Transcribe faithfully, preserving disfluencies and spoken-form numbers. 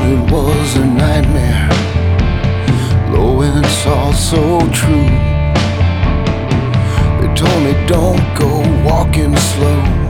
it was a nightmare. Low and it's all so true. They told me don't go walking slow.